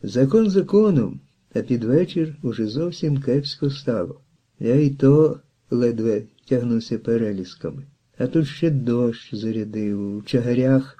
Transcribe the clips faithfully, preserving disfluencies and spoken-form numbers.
Закон законом, а під вечір уже зовсім кепсько стало. Я й то ледве тягнувся перелісками. А тут ще дощ зарядив, у чагарях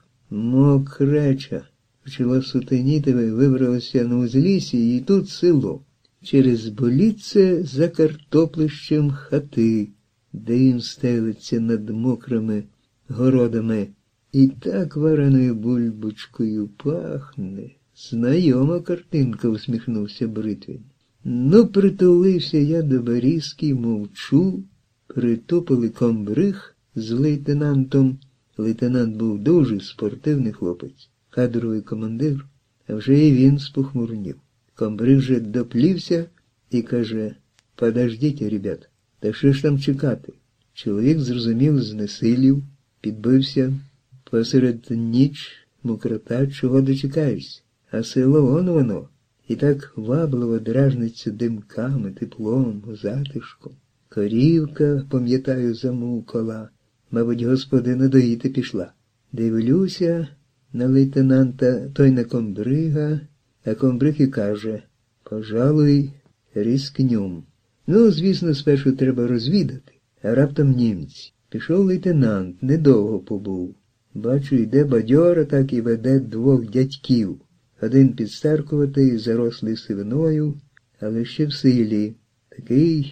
мокреча. Почало сутеніти, вибралося на узліссі, і тут село. Через болітце за картоплищем хати, де їм стелиться над мокрими городами. І так вареною бульбочкою пахне. Знайома картинка, усміхнувся Бритвін. Ну, притулився я до берізки, мовчу. Притупили комбриг з лейтенантом. Лейтенант був дуже спортивний хлопець, кадровий командир, а вже і він спохмурнів. Комбриг же доплівся і каже: «Подождіть, ребят, та що ж там чекати?» Чоловік зрозумів, знесилів, підбився. Посеред ніч, мокрота, чого дочекаєшся? А село вон воно, і так вабливо дражниться димками, теплом, затишком. Корівка, пам'ятаю, замукала, мабуть, господина доїти пішла. Дивлюся на лейтенанта, той на комбрига, а комбриг і каже: «Пожалуй, рискнем». Ну, звісно, спершу треба розвідати, а раптом німці. Пішов лейтенант, недовго побув. Бачу, йде бадьора, так і веде двох дядьків. Один підстаркуватий, зарослий сивиною, але ще в силі. Такий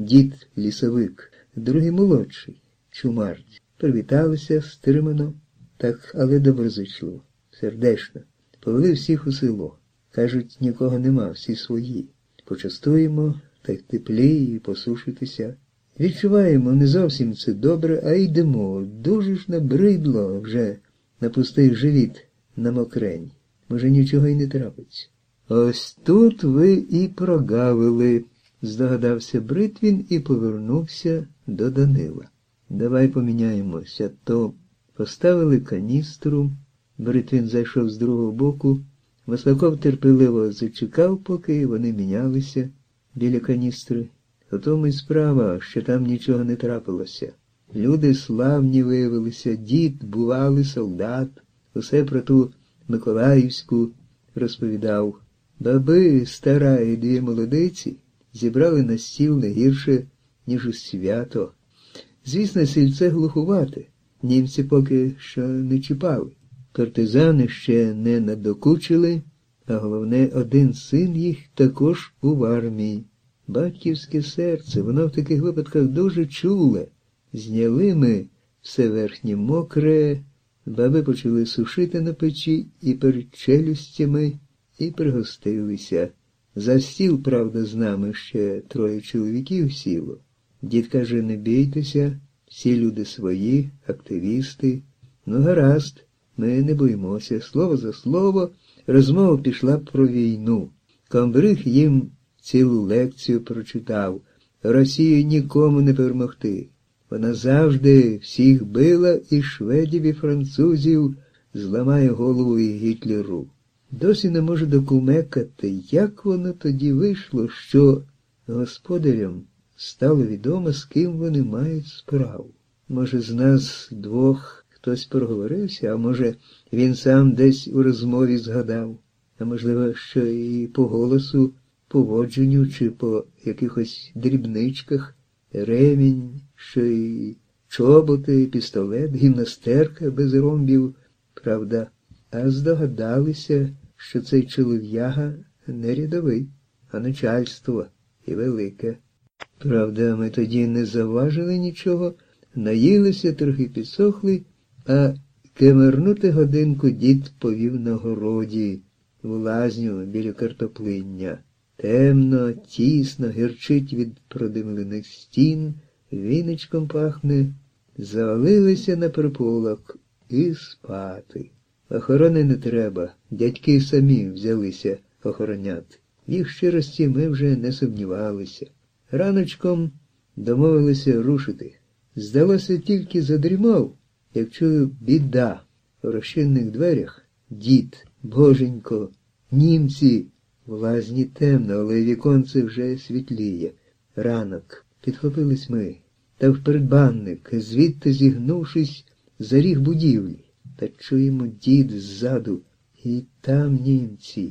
дід-лісовик, другий молодший, чумарць. Привіталися стримано, так, але доброзичливо, сердечно. Повели всіх у село. Кажуть, нікого нема, всі свої. Почастуємо, та й теплі, і посушитися. Відчуваємо, не зовсім це добре, а йдемо. Дуже ж набридло вже на пустий живіт, на мокрень. Може, нічого й не трапиться. Ось тут ви і прогавили, здогадався Бритвін і повернувся до Данила. Давай поміняємося, то поставили каністру. Бритвін зайшов з другого боку. Маслаков терпеливо зачекав, поки вони мінялися біля каністри. У тому й справа, що там нічого не трапилося. Люди славні виявилися, дід, бувалий солдат, усе про ту Миколаївську розповідав. Баби, стара і дві молодиці зібрали на стіл не гірше, ніж у свято. Звісно, сільце глухувате, німці поки що не чіпали. Партизани ще не надокучили, а головне, один син їх також був в армії. Батьківське серце, воно в таких випадках дуже чуле. Зняли ми все верхнє мокре, баби почали сушити на печі і перед челюстями, і пригостилися. За стіл, правда, з нами ще троє чоловіків сіло. Дід каже, не бійтеся, всі люди свої, активісти. Ну, гаразд, ми не боїмося. Слово за слово, розмова пішла про війну. Комбриг їм цілу лекцію прочитав. Росію нікому не перемогти. Вона завжди всіх била, і шведів, і французів, зламає голову і Гітлеру. Досі не можу докумекати, як воно тоді вийшло, що господарям стало відомо, з ким вони мають справу. Може, з нас двох хтось проговорився, а може, він сам десь у розмові згадав, а можливо, що і по голосу, поводженню чи по якихось дрібничках, ремінь, що й чоботи, пістолет, гімнастерка без ромбів, правда, а здогадалися, що цей чолов'яга не рядовий, а начальство і велике. Правда, ми тоді не заважили нічого, наїлися, трохи підсохли, а кемернути годинку дід повів на городі, в лазню біля картоплиння. Темно, тісно, гірчить від продимлених стін, віничком пахне, завалилися на приполок і спати. Охорони не треба, дядьки самі взялися охороняти. В їх щирості ми вже не сумнівалися. Раночком домовилися рушити. Здалося, тільки задрімав, як чую біда. У розчинних дверях дід, боженько, німці. В лазні темно, але віконце вже світліє. Ранок. Підхопились ми. Та в передбанник, звідти зігнувшись, за ріг будівлі. Та чуємо дід ззаду. І там німці.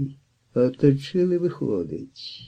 Оточили, виходить.